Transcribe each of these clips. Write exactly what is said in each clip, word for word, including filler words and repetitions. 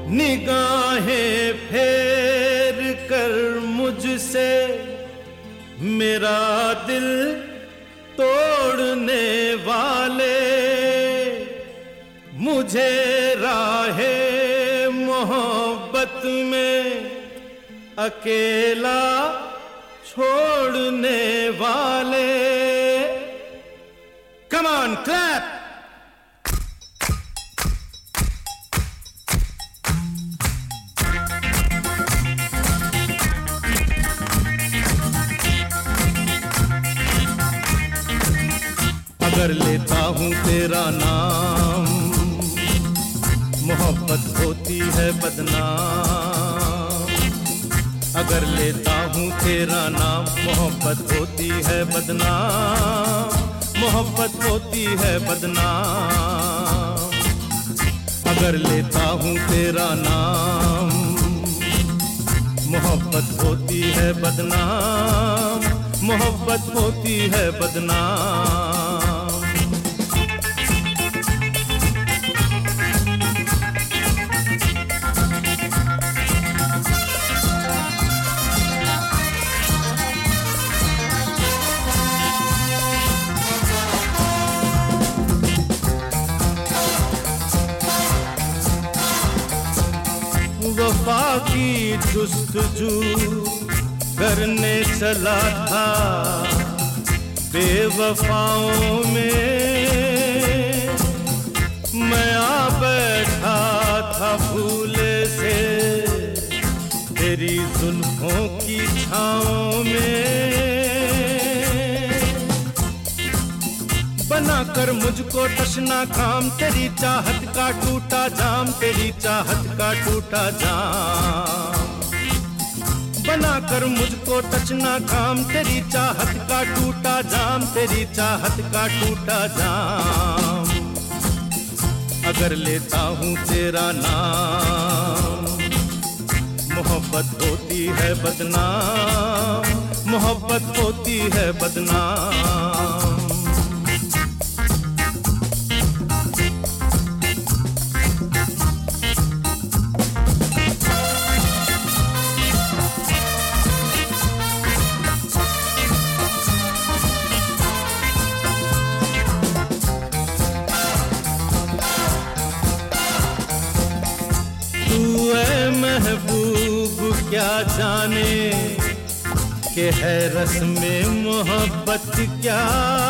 निगाहें फेर कर मुझसे मेरा दिल तोड़ने वाले, मुझे राहे मोहब्बत में अकेला छोड़ने वाले। Come on, clap! अगर लेता हूँ तेरा नाम मोहब्बत होती है बदनाम। अगर लेता हूँ तेरा नाम मोहब्बत होती है बदनाम, मोहब्बत होती है बदनाम। अगर लेता हूँ तेरा नाम मोहब्बत होती है बदनाम, मोहब्बत होती है बदनाम। वफा की जुस्तजू करने चला था बेवफाओं में, मैं आ बैठा था भूले से तेरी जुल्फों की छाँव में। बनाकर मुझको तशना काम तेरी चाहत का टूटा जाम, तेरी चाहत का टूटा जाम। बनाकर मुझको तचना काम तेरी चाहत का टूटा जाम, तेरी चाहत का टूटा जाम। अगर लेता हूँ तेरा नाम मोहब्बत होती है बदनाम, मोहब्बत होती है बदनाम। महबूब क्या जाने कि है रस्म मोहब्बत क्या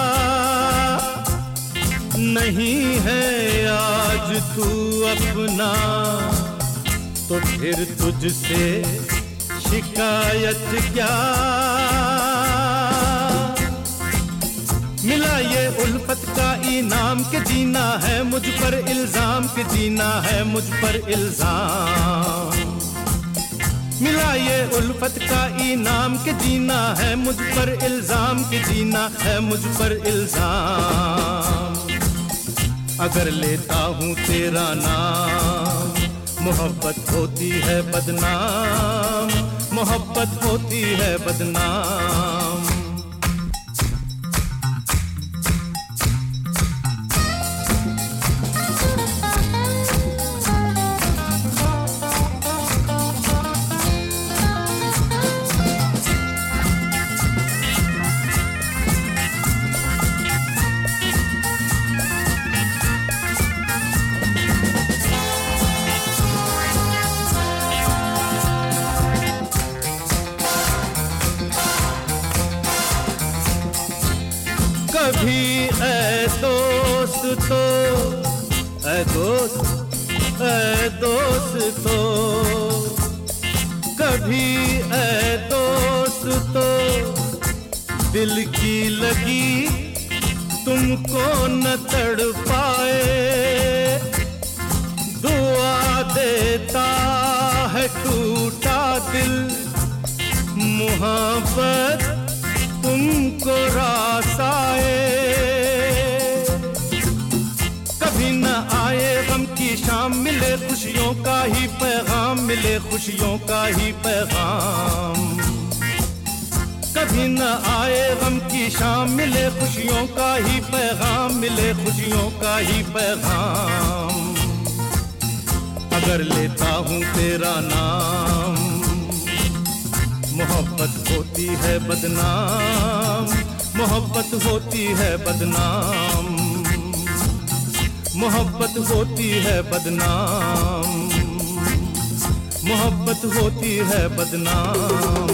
नहीं है। आज तू अपना तो फिर तुझसे शिकायत क्या। मिला ये उल्फत का इनाम के जीना है मुझ पर इल्जाम, के जीना है मुझ पर इल्जाम। मिला ये उल्फत का इनाम के जीना है मुझ पर इल्जाम, के जीना है मुझ पर इल्जाम। अगर लेता हूँ तेरा नाम मोहब्बत होती है बदनाम, मोहब्बत होती है बदनाम। कभी ऐ दोस्त तो ऐ दोस्त ऐ दोस्त तो कभी ऐ दोस्त तो दिल की लगी तुमको न तड़ पाए। दुआ देता है टूटा दिल मोहब्बत तुमको रास आए। कभी न आए गम की शाम मिले खुशियों का ही पैगाम, मिले खुशियों का ही पैगाम। कभी न आए गम की शाम मिले खुशियों का ही पैगाम, मिले खुशियों का ही पैगाम। कर लेता हूँ तेरा नाम। मोहब्बत होती है बदनाम, मोहब्बत होती है बदनाम, मोहब्बत होती है बदनाम, मोहब्बत होती है बदनाम।